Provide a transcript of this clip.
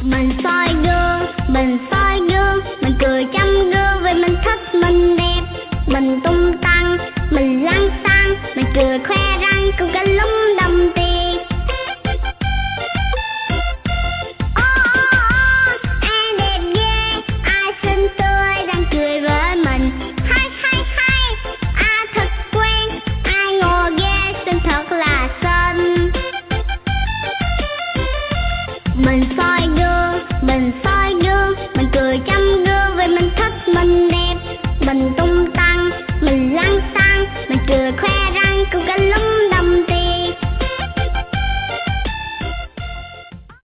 Mình soi gương, mình cười trong gương vì mình thích mình đẹp. Mình tung tăng, mình lăn xăng, mình cười khoe